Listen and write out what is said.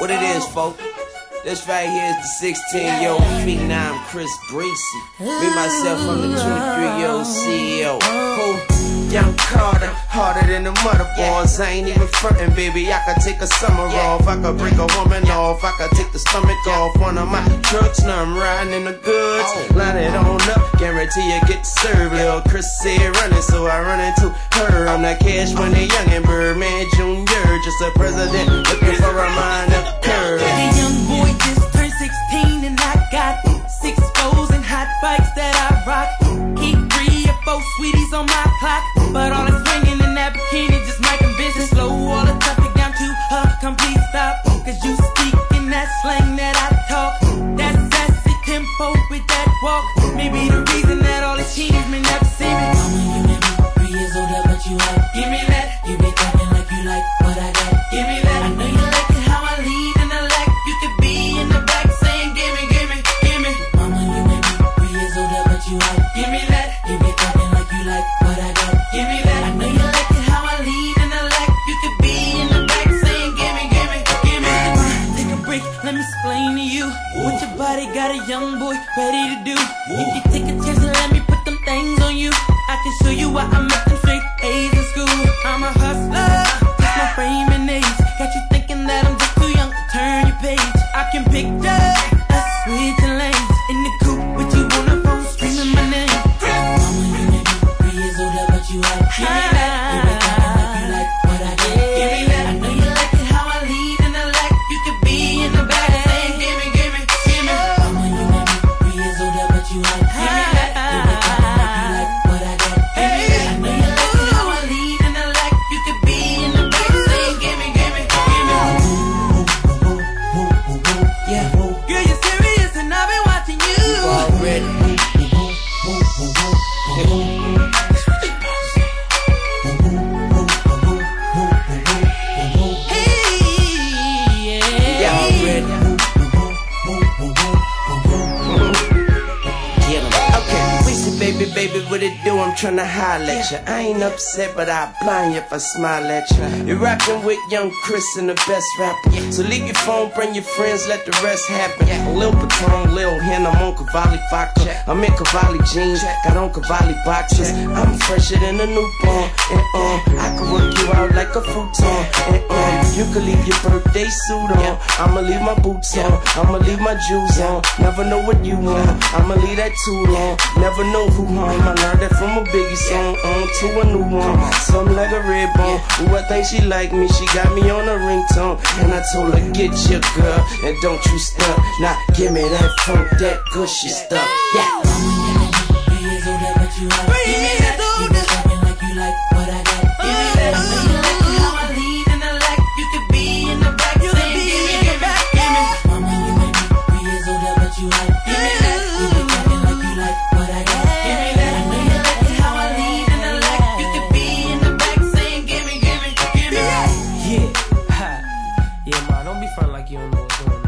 What it is, folks? This right here is the 16-year-old phenom Chris Breezy. Me, myself, I'm the 23-year-old CEO. Young Carter, harder than the mother boys. I ain't even frontin', baby. I could take a summer off. I could break a woman off. I could take the stomach off one of my trucks. Now I'm riding in the goods. Line it on up, guarantee you get served. Lil' Chris said running, so I run into her. I'm that cash money youngin' Birdman Jr. Just a president looking for a minor curve. The young boy just turned 16 and I got 6 foes and hot bikes that I rock. Keep 3 or 4 sweeties on my clock, but all that's swinging in that bikini just making business. Slow all the traffic down to a complete stop, cause you speak in that slang that I talk. That sassy tempo with that walk, maybe the reason that all these teenies may never see me. Mama, you may be 3 years older, but you hot. Give me that. You be talking like you like what I got. Give me that. I know you like it how I lead in the lack. You could be in the back saying give me, give me, give me. Mama, you may be 3 years older, but you hot. Give me that. You be talking like you like what I got. Give me that. I know you like it how I lead in the lack. You could be in the back saying give me, give me, give me. Take a break, let me explain to you what your body got a young boy ready to do. If you take a chance and let me put them things on you, I can show you why I make them straight A's in school. I'm a hustler, just my frame and age got you thinking that I'm just too young to turn your page. I can picture us switching lanes in the coupe with you on the phone screaming my name. Mama, you may be 3 years older, but you hot. Give me that. You be talking like you like what I got. Give me that. I know you like it how I lead in the lack. You could be in the back saying give me, give me, give me. Mama, you may be 3 years older, but you hot. Give me that. You be talking like you like what I got. Give me that. I know you like it how I lead in the lack. You could be in the back saying give me, give me, give me. Yeah. Girl, you're serious and I've been watching you. Already. Baby, what it do? I'm tryna holler at ya. I ain't upset, but I blind you if I smile at you. You're rockin' with young Chris and the best rapper. So leave your phone, bring your friends, let the rest happen. Lil Patron, Lil Hen, I'm on Cavalli vodka. I'm in Cavalli jeans, got on Cavalli boxes. I'm fresher than a newborn. And I can work you out like a futon. And you can leave your birthday suit on. I'ma leave my boots on. I'ma leave my jewels on. Never know what you want. I'ma leave that too long. Never know who home. I learned that from a Biggie song on to a new one. Something like a red bone. Ooh, I think she like me. She got me on a ringtone. And I told her, get your girl and don't you stop. Now give me that funk, that gushy stuff. Yeah. Mama, you 3 years older, but you hot. Give me that. You be talking like you like what I got. Give me that. I know you like it how I lead in the lack. You could be in the back saying give me, give me, give me. Mama, you may be 3 years older, but you hot. Give me that. You be talking like you like what I got. Give me that. I know you like it how I lead in the lack. You could be in the back saying give me, give me, give me. Yeah, ha. Yeah, man, don't be frontin' like you don't know what's going on.